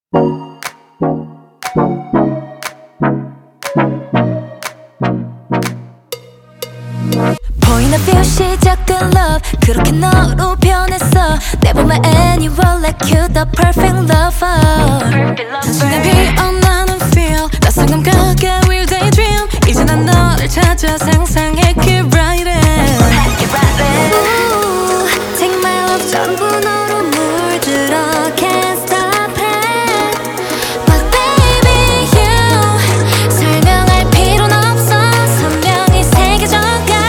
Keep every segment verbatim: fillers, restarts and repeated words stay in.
보이는 feel 시작된 love 그렇게 너로 변했어 내 맘에 anyone like you the perfect lover 당신의 피어나는 feel 낯선 감각에 we'll daydream 이제 난 너를 찾아 상상해 keep riding Ooh, take my love 전부 너로 물들어 can't stop it But baby you 설명할 필요는 없어 선명히 새겨져가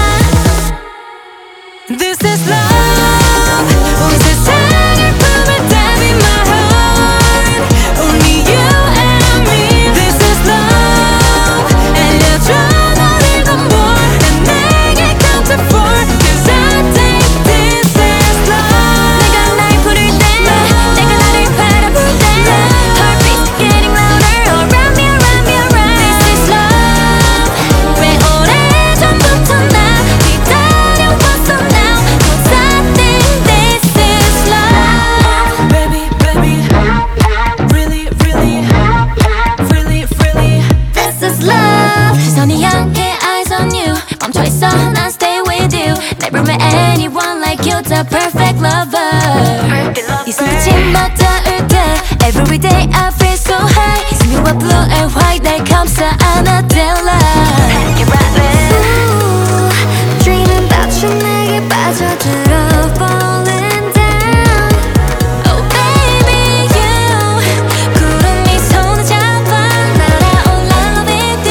This is love 온 세상을 품에 담인 my heart Only you and me This is love 알려줘 너를 더 more 난 내게 count to four Cause I think this is love 내가 날 부를 때 내가 나를 바라볼 때 Heartbeats getting louder around me around me around This is love 왜 오래전부터 나 기다려왔어 now Cause I think this is love Baby baby Really really Really really This is love 시선이 향해 eyes on you 멈춰있어 난 stay with you Never met anyone like you the perfect lover 이 손끝이 맞닿을 때 Every day I feel so high 스미와 blue and white 날 감싸 안아 daylight Ooh, dreaming about you 내게 빠져들어 falling down Oh baby you 구름이 손을 잡아 날아올라 love with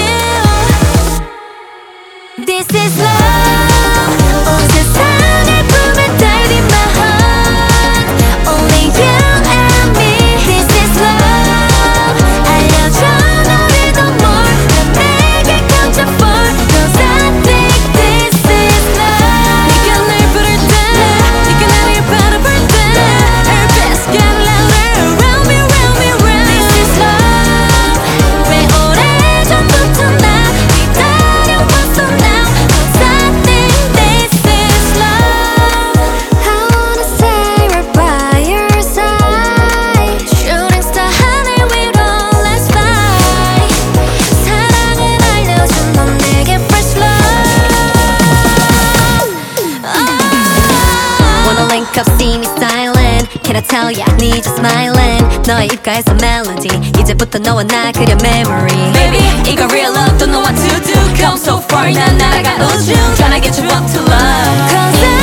you This is love 온 세상을 품에 달린 my heart Only you and me This is love 알려줘 너를 더 more 난 내게 count to four Cause I think this is love 네가 날 부를 때 네가 나를 바라볼 때 Our best get louder around me around me around This is love 왜 오래전부터 나 기다려왔어 now Cause I think this is love I wanna stay right by your side Shooting star 하늘 위로 let's fly 사랑을 알려준 넌 내게 first love Wanna link up see me styling Can I tell ya 네 just smiling 너의 입가에서 멜로디 이제부터 너와 나 그려 memory Baby 이거 real love don't know what to do Come so far 난 날아가 우주 Tryna get you up to love Cause I